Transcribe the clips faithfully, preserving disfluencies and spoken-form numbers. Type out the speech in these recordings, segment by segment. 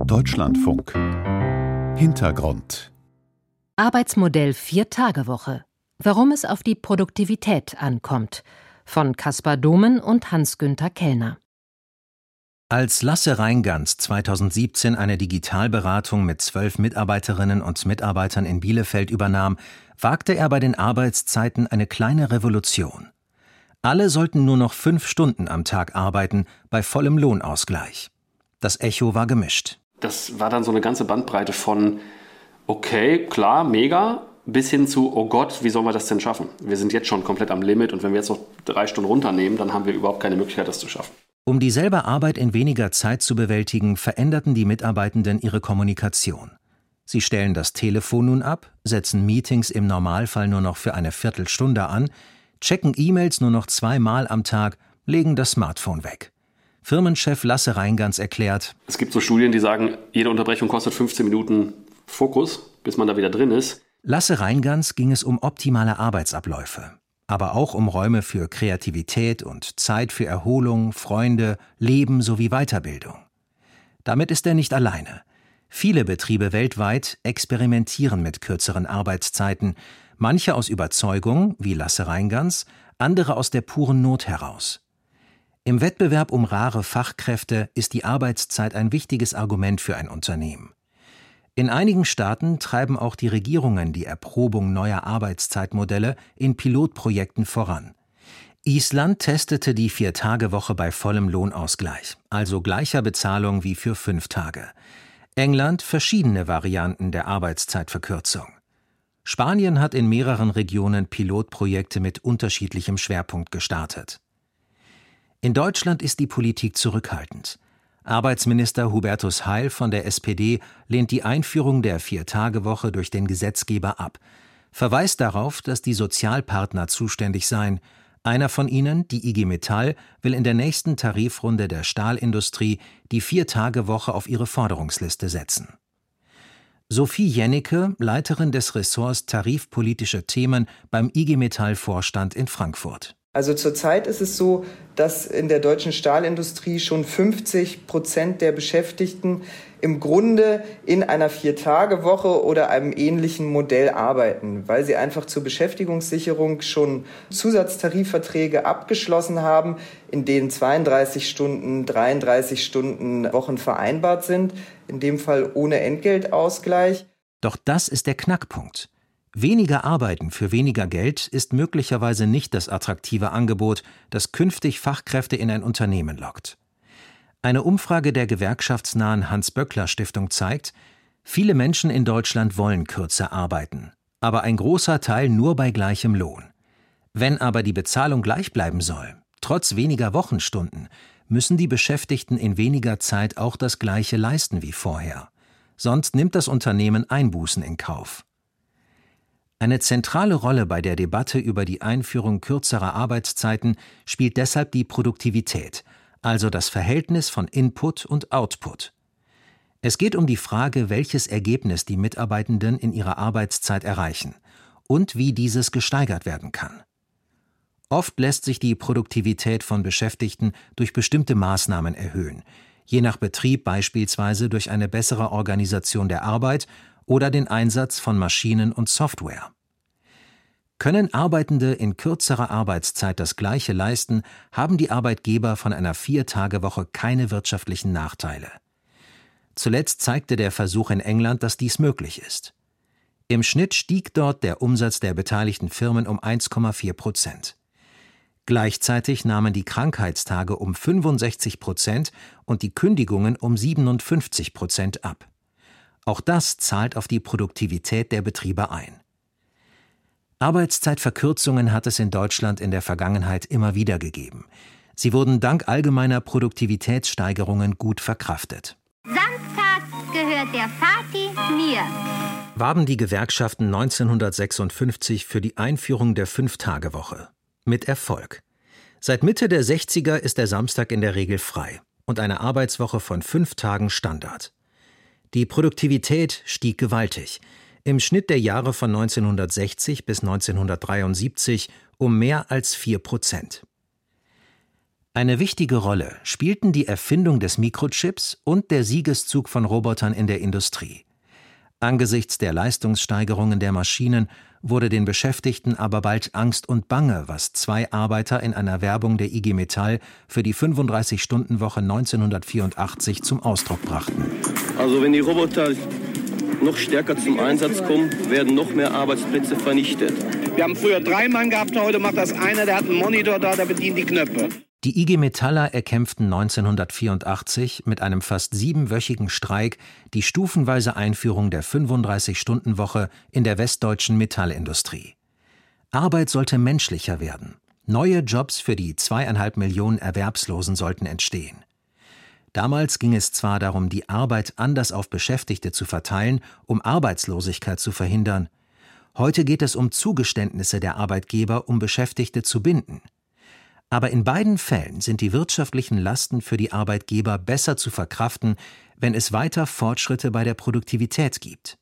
Deutschlandfunk. Hintergrund. Arbeitsmodell Vier-Tage-Woche. Warum es auf die Produktivität ankommt. Von Caspar Domen und Hans-Günther Kellner. Als Lasse Reingans zweitausendsiebzehn eine Digitalberatung mit zwölf Mitarbeiterinnen und Mitarbeitern in Bielefeld übernahm, wagte er bei den Arbeitszeiten eine kleine Revolution. Alle sollten nur noch fünf Stunden am Tag arbeiten, bei vollem Lohnausgleich. Das Echo war gemischt. Das war dann so eine ganze Bandbreite von okay, klar, mega, bis hin zu, oh Gott, wie sollen wir das denn schaffen? Wir sind jetzt schon komplett am Limit und wenn wir jetzt noch drei Stunden runternehmen, dann haben wir überhaupt keine Möglichkeit, das zu schaffen. Um dieselbe Arbeit in weniger Zeit zu bewältigen, veränderten die Mitarbeitenden ihre Kommunikation. Sie stellen das Telefon nun ab, setzen Meetings im Normalfall nur noch für eine Viertelstunde an, checken E-Mails nur noch zweimal am Tag, legen das Smartphone weg. Firmenchef Lasse Reingans erklärt: Es gibt so Studien, die sagen, jede Unterbrechung kostet fünfzehn Minuten Fokus, bis man da wieder drin ist. Lasse Reingans ging es um optimale Arbeitsabläufe, aber auch um Räume für Kreativität und Zeit für Erholung, Freunde, Leben sowie Weiterbildung. Damit ist er nicht alleine. Viele Betriebe weltweit experimentieren mit kürzeren Arbeitszeiten, manche aus Überzeugung, wie Lasse Reingans, andere aus der puren Not heraus. Im Wettbewerb um rare Fachkräfte ist die Arbeitszeit ein wichtiges Argument für ein Unternehmen. In einigen Staaten treiben auch die Regierungen die Erprobung neuer Arbeitszeitmodelle in Pilotprojekten voran. Island testete die Vier-Tage-Woche bei vollem Lohnausgleich, also gleicher Bezahlung wie für fünf Tage. England verschiedene Varianten der Arbeitszeitverkürzung. Spanien hat in mehreren Regionen Pilotprojekte mit unterschiedlichem Schwerpunkt gestartet. In Deutschland ist die Politik zurückhaltend. Arbeitsminister Hubertus Heil von der S P D lehnt die Einführung der Vier-Tage-Woche durch den Gesetzgeber ab, verweist darauf, dass die Sozialpartner zuständig seien. Einer von ihnen, die I G Metall, will in der nächsten Tarifrunde der Stahlindustrie die Vier-Tage-Woche auf ihre Forderungsliste setzen. Sophie Jennecke, Leiterin des Ressorts Tarifpolitische Themen beim I G Metall-Vorstand in Frankfurt. Also zurzeit ist es so, dass in der deutschen Stahlindustrie schon fünfzig Prozent der Beschäftigten im Grunde in einer Vier-Tage-Woche oder einem ähnlichen Modell arbeiten, weil sie einfach zur Beschäftigungssicherung schon Zusatztarifverträge abgeschlossen haben, in denen zweiunddreißig Stunden, dreiunddreißig Stunden Wochen vereinbart sind, in dem Fall ohne Entgeltausgleich. Doch das ist der Knackpunkt. Weniger Arbeiten für weniger Geld ist möglicherweise nicht das attraktive Angebot, das künftig Fachkräfte in ein Unternehmen lockt. Eine Umfrage der gewerkschaftsnahen Hans-Böckler-Stiftung zeigt, viele Menschen in Deutschland wollen kürzer arbeiten, aber ein großer Teil nur bei gleichem Lohn. Wenn aber die Bezahlung gleich bleiben soll, trotz weniger Wochenstunden, müssen die Beschäftigten in weniger Zeit auch das Gleiche leisten wie vorher. Sonst nimmt das Unternehmen Einbußen in Kauf. Eine zentrale Rolle bei der Debatte über die Einführung kürzerer Arbeitszeiten spielt deshalb die Produktivität, also das Verhältnis von Input und Output. Es geht um die Frage, welches Ergebnis die Mitarbeitenden in ihrer Arbeitszeit erreichen und wie dieses gesteigert werden kann. Oft lässt sich die Produktivität von Beschäftigten durch bestimmte Maßnahmen erhöhen, je nach Betrieb beispielsweise durch eine bessere Organisation der Arbeit oder den Einsatz von Maschinen und Software. Können Arbeitende in kürzerer Arbeitszeit das Gleiche leisten, haben die Arbeitgeber von einer Vier-Tage-Woche keine wirtschaftlichen Nachteile. Zuletzt zeigte der Versuch in England, dass dies möglich ist. Im Schnitt stieg dort der Umsatz der beteiligten Firmen um eins Komma vier Prozent. Gleichzeitig nahmen die Krankheitstage um fünfundsechzig Prozent und die Kündigungen um siebenundfünfzig Prozent ab. Auch das zahlt auf die Produktivität der Betriebe ein. Arbeitszeitverkürzungen hat es in Deutschland in der Vergangenheit immer wieder gegeben. Sie wurden dank allgemeiner Produktivitätssteigerungen gut verkraftet. Samstags gehört der Vati mir, Warben die Gewerkschaften neunzehnhundertsechsundfünfzig für die Einführung der Fünf-Tage-Woche. Mit Erfolg. Seit Mitte der sechziger ist der Samstag in der Regel frei und eine Arbeitswoche von fünf Tagen Standard. Die Produktivität stieg gewaltig, im Schnitt der Jahre von neunzehnhundertsechzig bis neunzehnhundertdreiundsiebzig um mehr als vier Prozent. Eine wichtige Rolle spielten die Erfindung des Mikrochips und der Siegeszug von Robotern in der Industrie. Angesichts der Leistungssteigerungen der Maschinen wurde den Beschäftigten aber bald Angst und Bange, was zwei Arbeiter in einer Werbung der I G Metall für die fünfunddreißig-Stunden-Woche neunzehnhundertvierundachtzig zum Ausdruck brachten. Also wenn die Roboter noch stärker zum Einsatz kommen, werden noch mehr Arbeitsplätze vernichtet. Wir haben früher drei Mann gehabt, heute macht das einer, der hat einen Monitor da, der bedient die Knöpfe. Die I G Metaller erkämpften neunzehnhundertvierundachtzig mit einem fast siebenwöchigen Streik die stufenweise Einführung der fünfunddreißig-Stunden-Woche in der westdeutschen Metallindustrie. Arbeit sollte menschlicher werden. Neue Jobs für die zweieinhalb Millionen Erwerbslosen sollten entstehen. Damals ging es zwar darum, die Arbeit anders auf Beschäftigte zu verteilen, um Arbeitslosigkeit zu verhindern. Heute geht es um Zugeständnisse der Arbeitgeber, um Beschäftigte zu binden. Aber in beiden Fällen sind die wirtschaftlichen Lasten für die Arbeitgeber besser zu verkraften, wenn es weiter Fortschritte bei der Produktivität gibt.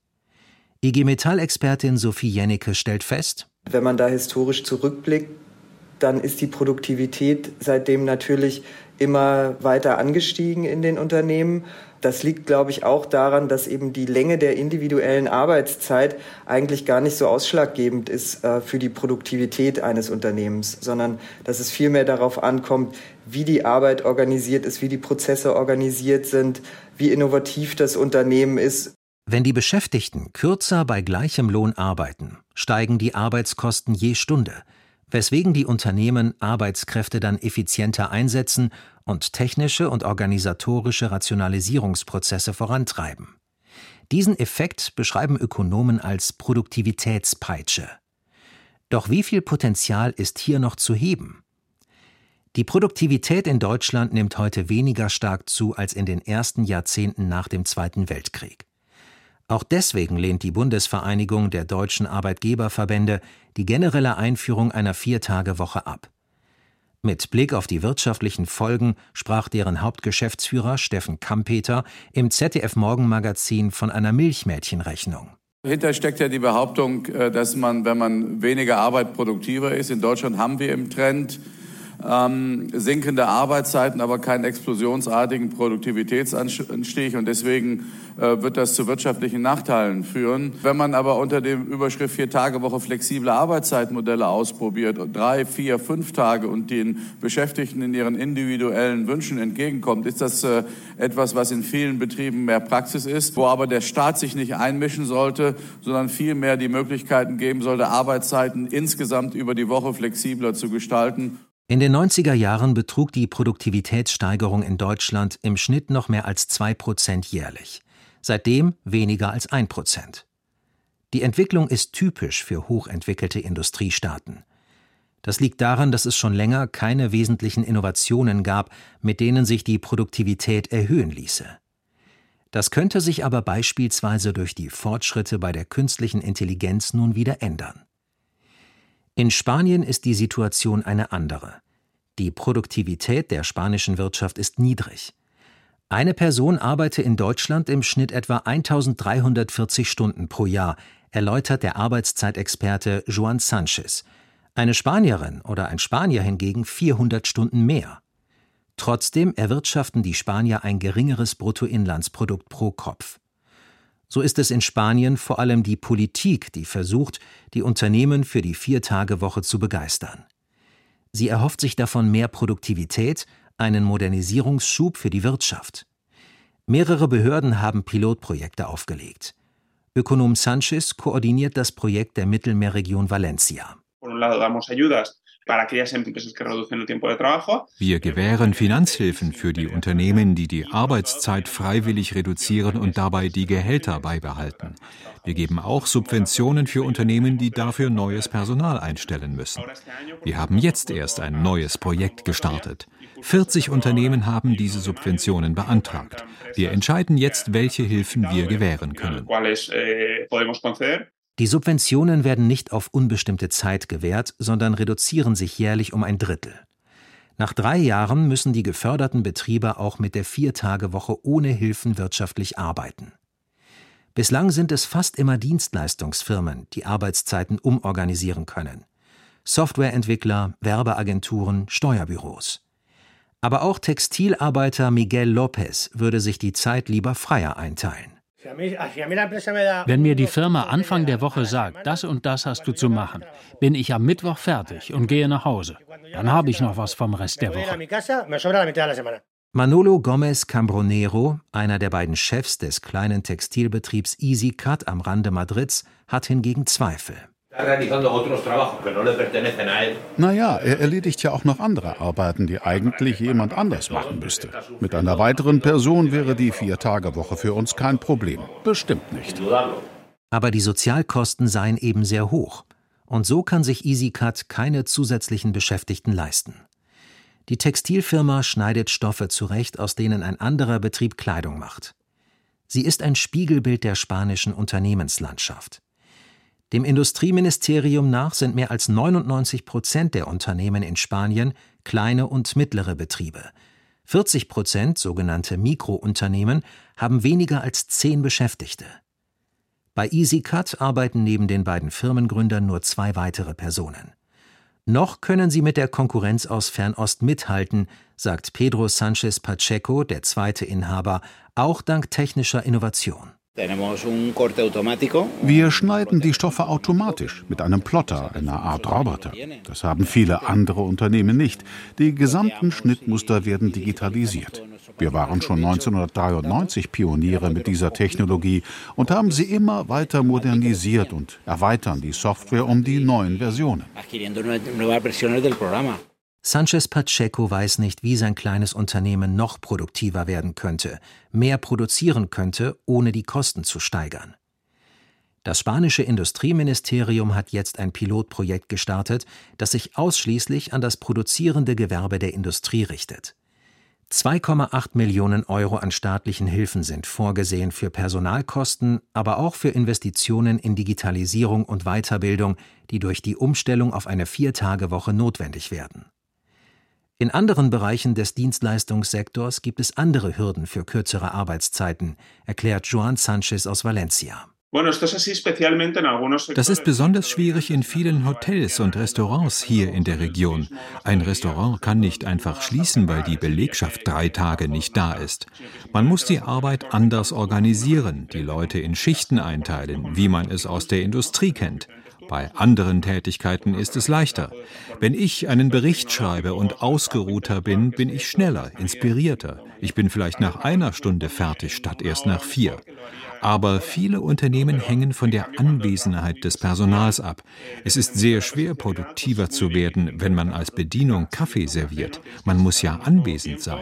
I G Metall-Expertin Sophie Jennecke stellt fest: Wenn man da historisch zurückblickt, dann ist die Produktivität seitdem natürlich immer weiter angestiegen in den Unternehmen. Das liegt, glaube ich, auch daran, dass eben die Länge der individuellen Arbeitszeit eigentlich gar nicht so ausschlaggebend ist äh, für die Produktivität eines Unternehmens, sondern dass es vielmehr darauf ankommt, wie die Arbeit organisiert ist, wie die Prozesse organisiert sind, wie innovativ das Unternehmen ist. Wenn die Beschäftigten kürzer bei gleichem Lohn arbeiten, steigen die Arbeitskosten je Stunde, weswegen die Unternehmen Arbeitskräfte dann effizienter einsetzen und technische und organisatorische Rationalisierungsprozesse vorantreiben. Diesen Effekt beschreiben Ökonomen als Produktivitätspeitsche. Doch wie viel Potenzial ist hier noch zu heben? Die Produktivität in Deutschland nimmt heute weniger stark zu als in den ersten Jahrzehnten nach dem Zweiten Weltkrieg. Auch deswegen lehnt die Bundesvereinigung der deutschen Arbeitgeberverbände die generelle Einführung einer Viertagewoche ab. Mit Blick auf die wirtschaftlichen Folgen sprach deren Hauptgeschäftsführer Steffen Kampeter im Z D F-Morgenmagazin von einer Milchmädchenrechnung. Dahinter steckt ja die Behauptung, dass man, wenn man weniger Arbeit, produktiver ist. In Deutschland haben wir im Trend ähm, sinkende Arbeitszeiten, aber keinen explosionsartigen Produktivitätsanstieg. Und deswegen äh, wird das zu wirtschaftlichen Nachteilen führen. Wenn man aber unter dem Überschrift Vier-Tage-Woche flexible Arbeitszeitmodelle ausprobiert, drei, vier, fünf Tage und den Beschäftigten in ihren individuellen Wünschen entgegenkommt, ist das äh, etwas, was in vielen Betrieben mehr Praxis ist, wo aber der Staat sich nicht einmischen sollte, sondern vielmehr die Möglichkeiten geben sollte, Arbeitszeiten insgesamt über die Woche flexibler zu gestalten. In den neunziger Jahren betrug die Produktivitätssteigerung in Deutschland im Schnitt noch mehr als zwei Prozent jährlich. Seitdem weniger als ein Prozent. Die Entwicklung ist typisch für hochentwickelte Industriestaaten. Das liegt daran, dass es schon länger keine wesentlichen Innovationen gab, mit denen sich die Produktivität erhöhen ließe. Das könnte sich aber beispielsweise durch die Fortschritte bei der künstlichen Intelligenz nun wieder ändern. In Spanien ist die Situation eine andere. Die Produktivität der spanischen Wirtschaft ist niedrig. Eine Person arbeite in Deutschland im Schnitt etwa eintausenddreihundertvierzig Stunden pro Jahr, erläutert der Arbeitszeitexperte Joan Sanchez. Eine Spanierin oder ein Spanier hingegen vierhundert Stunden mehr. Trotzdem erwirtschaften die Spanier ein geringeres Bruttoinlandsprodukt pro Kopf. So ist es in Spanien vor allem die Politik, die versucht, die Unternehmen für die Vier-Tage-Woche zu begeistern. Sie erhofft sich davon mehr Produktivität, einen Modernisierungsschub für die Wirtschaft. Mehrere Behörden haben Pilotprojekte aufgelegt. Ökonom Sanchez koordiniert das Projekt der Mittelmeerregion Valencia. Wir gewähren Finanzhilfen für die Unternehmen, die die Arbeitszeit freiwillig reduzieren und dabei die Gehälter beibehalten. Wir geben auch Subventionen für Unternehmen, die dafür neues Personal einstellen müssen. Wir haben jetzt erst ein neues Projekt gestartet. vierzig Unternehmen haben diese Subventionen beantragt. Wir entscheiden jetzt, welche Hilfen wir gewähren können. Die Subventionen werden nicht auf unbestimmte Zeit gewährt, sondern reduzieren sich jährlich um ein Drittel. Nach drei Jahren müssen die geförderten Betriebe auch mit der Vier-Tage-Woche ohne Hilfen wirtschaftlich arbeiten. Bislang sind es fast immer Dienstleistungsfirmen, die Arbeitszeiten umorganisieren können. Softwareentwickler, Werbeagenturen, Steuerbüros. Aber auch Textilarbeiter Miguel Lopez würde sich die Zeit lieber freier einteilen. Wenn mir die Firma Anfang der Woche sagt, das und das hast du zu machen, bin ich am Mittwoch fertig und gehe nach Hause. Dann habe ich noch was vom Rest der Woche. Manolo Gomez Cambronero, einer der beiden Chefs des kleinen Textilbetriebs Easy Cut am Rande Madrids, hat hingegen Zweifel. Naja, er erledigt ja auch noch andere Arbeiten, die eigentlich jemand anders machen müsste. Mit einer weiteren Person wäre die Vier-Tage-Woche für uns kein Problem. Bestimmt nicht. Aber die Sozialkosten seien eben sehr hoch. Und so kann sich Easy Cut keine zusätzlichen Beschäftigten leisten. Die Textilfirma schneidet Stoffe zurecht, aus denen ein anderer Betrieb Kleidung macht. Sie ist ein Spiegelbild der spanischen Unternehmenslandschaft. Dem Industrieministerium nach sind mehr als neunundneunzig Prozent der Unternehmen in Spanien kleine und mittlere Betriebe. vierzig Prozent, sogenannte Mikrounternehmen, haben weniger als zehn Beschäftigte. Bei Easy Cut arbeiten neben den beiden Firmengründern nur zwei weitere Personen. Noch können sie mit der Konkurrenz aus Fernost mithalten, sagt Pedro Sánchez Pacheco, der zweite Inhaber, auch dank technischer Innovation. Wir schneiden die Stoffe automatisch mit einem Plotter, einer Art Roboter. Das haben viele andere Unternehmen nicht. Die gesamten Schnittmuster werden digitalisiert. Wir waren schon neunzehnhundertdreiundneunzig Pioniere mit dieser Technologie und haben sie immer weiter modernisiert und erweitern die Software um die neuen Versionen. Sánchez Pacheco weiß nicht, wie sein kleines Unternehmen noch produktiver werden könnte, mehr produzieren könnte, ohne die Kosten zu steigern. Das spanische Industrieministerium hat jetzt ein Pilotprojekt gestartet, das sich ausschließlich an das produzierende Gewerbe der Industrie richtet. zwei Komma acht Millionen Euro an staatlichen Hilfen sind vorgesehen für Personalkosten, aber auch für Investitionen in Digitalisierung und Weiterbildung, die durch die Umstellung auf eine Vier-Tage-Woche notwendig werden. In anderen Bereichen des Dienstleistungssektors gibt es andere Hürden für kürzere Arbeitszeiten, erklärt Joan Sanchez aus Valencia. Das ist besonders schwierig in vielen Hotels und Restaurants hier in der Region. Ein Restaurant kann nicht einfach schließen, weil die Belegschaft drei Tage nicht da ist. Man muss die Arbeit anders organisieren, die Leute in Schichten einteilen, wie man es aus der Industrie kennt. Bei anderen Tätigkeiten ist es leichter. Wenn ich einen Bericht schreibe und ausgeruhter bin, bin ich schneller, inspirierter. Ich bin vielleicht nach einer Stunde fertig, statt erst nach vier. Aber viele Unternehmen hängen von der Anwesenheit des Personals ab. Es ist sehr schwer, produktiver zu werden, wenn man als Bedienung Kaffee serviert. Man muss ja anwesend sein.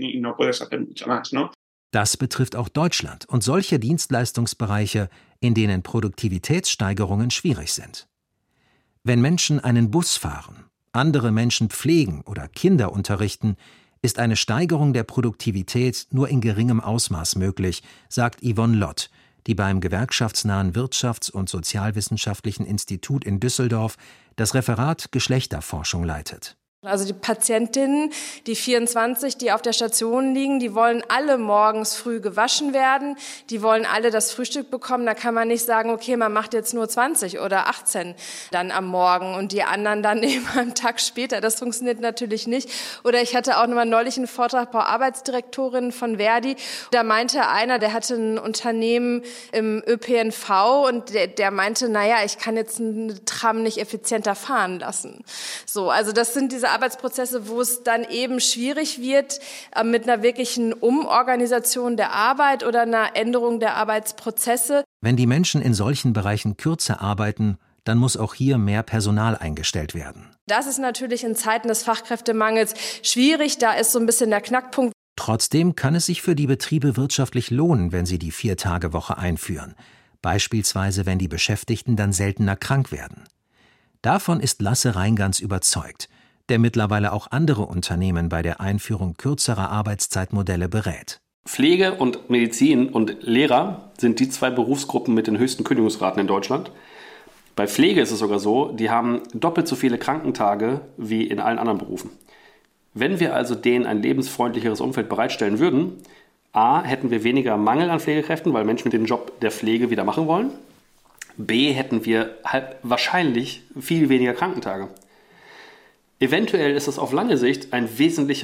Das betrifft auch Deutschland und solche Dienstleistungsbereiche, in denen Produktivitätssteigerungen schwierig sind. Wenn Menschen einen Bus fahren, andere Menschen pflegen oder Kinder unterrichten, ist eine Steigerung der Produktivität nur in geringem Ausmaß möglich, sagt Yvonne Lott, die beim gewerkschaftsnahen Wirtschafts- und Sozialwissenschaftlichen Institut in Düsseldorf das Referat Geschlechterforschung leitet. Also die Patientinnen, die vierundzwanzig, die auf der Station liegen, die wollen alle morgens früh gewaschen werden, die wollen alle das Frühstück bekommen. Da kann man nicht sagen, okay, man macht jetzt nur zwanzig oder achtzehn dann am Morgen und die anderen dann eben einen Tag später. Das funktioniert natürlich nicht. Oder ich hatte auch noch mal neulich einen Vortrag bei Arbeitsdirektorin von Verdi. Da meinte einer, der hatte ein Unternehmen im Ö P N V und der, der meinte, naja, ich kann jetzt einen Tram nicht effizienter fahren lassen. So, also das sind diese Arbeitsprozesse, wo es dann eben schwierig wird, mit einer wirklichen Umorganisation der Arbeit oder einer Änderung der Arbeitsprozesse. Wenn die Menschen in solchen Bereichen kürzer arbeiten, dann muss auch hier mehr Personal eingestellt werden. Das ist natürlich in Zeiten des Fachkräftemangels schwierig, da ist so ein bisschen der Knackpunkt. Trotzdem kann es sich für die Betriebe wirtschaftlich lohnen, wenn sie die Vier-Tage-Woche einführen. Beispielsweise, wenn die Beschäftigten dann seltener krank werden. Davon ist Lasse Reingans überzeugt, der mittlerweile auch andere Unternehmen bei der Einführung kürzerer Arbeitszeitmodelle berät. Pflege und Medizin und Lehrer sind die zwei Berufsgruppen mit den höchsten Kündigungsraten in Deutschland. Bei Pflege ist es sogar so, die haben doppelt so viele Krankentage wie in allen anderen Berufen. Wenn wir also denen ein lebensfreundlicheres Umfeld bereitstellen würden, a, hätten wir weniger Mangel an Pflegekräften, weil Menschen den Job der Pflege wieder machen wollen. B, hätten wir halt wahrscheinlich viel weniger Krankentage. Eventuell ist es auf lange Sicht ein wesentlicher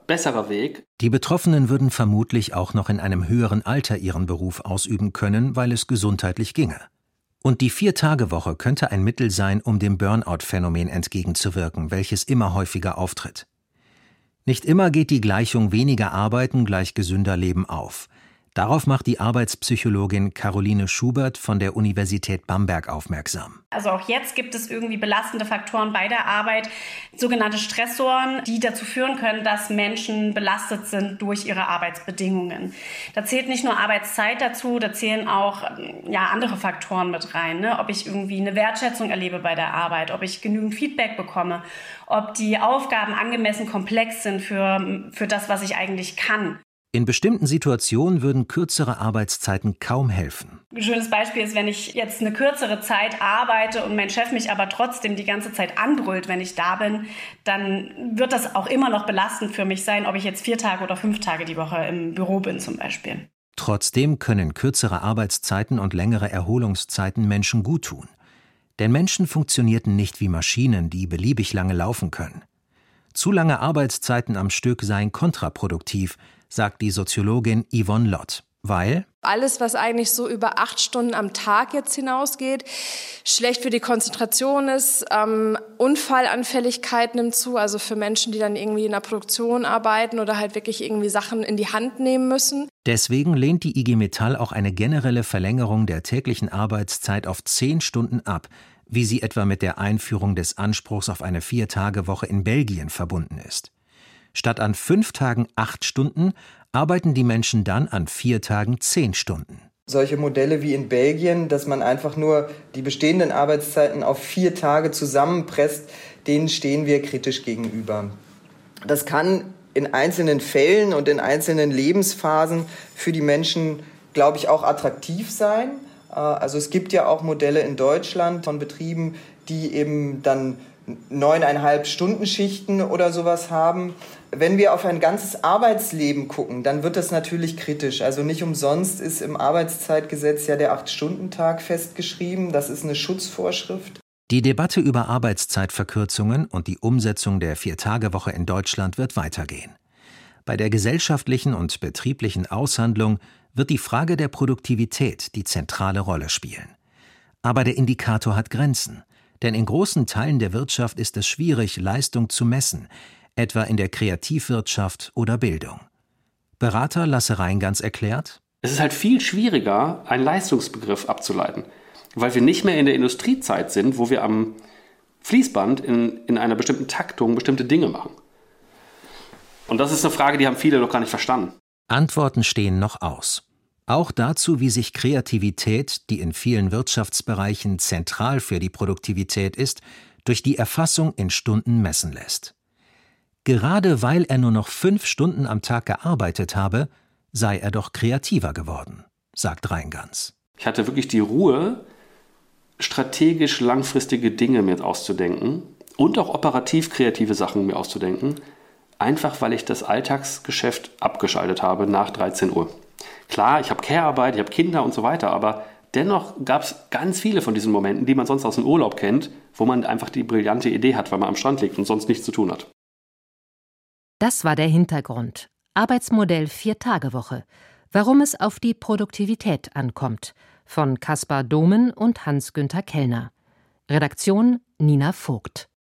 besserer Weg. Die Betroffenen würden vermutlich auch noch in einem höheren Alter ihren Beruf ausüben können, weil es gesundheitlich ginge. Und die Vier-Tage-Woche könnte ein Mittel sein, um dem Burnout-Phänomen entgegenzuwirken, welches immer häufiger auftritt. Nicht immer geht die Gleichung weniger arbeiten gleich gesünder Leben auf. Darauf macht die Arbeitspsychologin Caroline Schubert von der Universität Bamberg aufmerksam. Also auch jetzt gibt es irgendwie belastende Faktoren bei der Arbeit, sogenannte Stressoren, die dazu führen können, dass Menschen belastet sind durch ihre Arbeitsbedingungen. Da zählt nicht nur Arbeitszeit dazu, da zählen auch ja, andere Faktoren mit rein. Ne? Ob ich irgendwie eine Wertschätzung erlebe bei der Arbeit, ob ich genügend Feedback bekomme, ob die Aufgaben angemessen komplex sind für, für das, was ich eigentlich kann. In bestimmten Situationen würden kürzere Arbeitszeiten kaum helfen. Ein schönes Beispiel ist, wenn ich jetzt eine kürzere Zeit arbeite und mein Chef mich aber trotzdem die ganze Zeit anbrüllt, wenn ich da bin, dann wird das auch immer noch belastend für mich sein, ob ich jetzt vier Tage oder fünf Tage die Woche im Büro bin zum Beispiel. Trotzdem können kürzere Arbeitszeiten und längere Erholungszeiten Menschen guttun. Denn Menschen funktionierten nicht wie Maschinen, die beliebig lange laufen können. Zu lange Arbeitszeiten am Stück seien kontraproduktiv, sagt die Soziologin Yvonne Lott, weil alles, was eigentlich so über acht Stunden am Tag jetzt hinausgeht, schlecht für die Konzentration ist, ähm, Unfallanfälligkeit nimmt zu, also für Menschen, die dann irgendwie in der Produktion arbeiten oder halt wirklich irgendwie Sachen in die Hand nehmen müssen. Deswegen lehnt die I G Metall auch eine generelle Verlängerung der täglichen Arbeitszeit auf zehn Stunden ab, wie sie etwa mit der Einführung des Anspruchs auf eine Vier-Tage-Woche in Belgien verbunden ist. Statt an fünf Tagen acht Stunden arbeiten die Menschen dann an vier Tagen zehn Stunden. Solche Modelle wie in Belgien, dass man einfach nur die bestehenden Arbeitszeiten auf vier Tage zusammenpresst, denen stehen wir kritisch gegenüber. Das kann in einzelnen Fällen und in einzelnen Lebensphasen für die Menschen, glaube ich, auch attraktiv sein. Also es gibt ja auch Modelle in Deutschland von Betrieben, die eben dann neuneinhalb Stunden Schichten oder sowas haben. Wenn wir auf ein ganzes Arbeitsleben gucken, dann wird das natürlich kritisch. Also nicht umsonst ist im Arbeitszeitgesetz ja der Acht-Stunden-Tag festgeschrieben. Das ist eine Schutzvorschrift. Die Debatte über Arbeitszeitverkürzungen und die Umsetzung der Vier-Tage-Woche in Deutschland wird weitergehen. Bei der gesellschaftlichen und betrieblichen Aushandlung wird die Frage der Produktivität die zentrale Rolle spielen. Aber der Indikator hat Grenzen. Denn in großen Teilen der Wirtschaft ist es schwierig, Leistung zu messen, etwa in der Kreativwirtschaft oder Bildung. Berater Lasse Reingans erklärt: Es ist halt viel schwieriger, einen Leistungsbegriff abzuleiten, weil wir nicht mehr in der Industriezeit sind, wo wir am Fließband in, in einer bestimmten Taktung bestimmte Dinge machen. Und das ist eine Frage, die haben viele noch gar nicht verstanden. Antworten stehen noch aus. Auch dazu, wie sich Kreativität, die in vielen Wirtschaftsbereichen zentral für die Produktivität ist, durch die Erfassung in Stunden messen lässt. Gerade weil er nur noch fünf Stunden am Tag gearbeitet habe, sei er doch kreativer geworden, sagt Reingans. Ich hatte wirklich die Ruhe, strategisch langfristige Dinge mir auszudenken und auch operativ kreative Sachen mir auszudenken, einfach weil ich das Alltagsgeschäft abgeschaltet habe nach dreizehn Uhr. Klar, ich habe Care-Arbeit, ich habe Kinder und so weiter, aber dennoch gab es ganz viele von diesen Momenten, die man sonst aus dem Urlaub kennt, wo man einfach die brillante Idee hat, weil man am Strand liegt und sonst nichts zu tun hat. Das war der Hintergrund. Arbeitsmodell Vier-Tage-Woche. Warum es auf die Produktivität ankommt. Von Caspar Domen und Hans-Günther Kellner. Redaktion Nina Vogt.